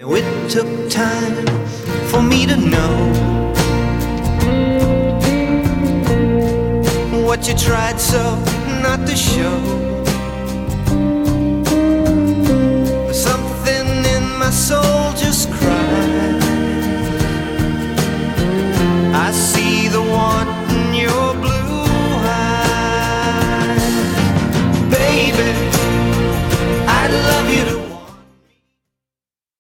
It took time for me to know what you tried so not to show.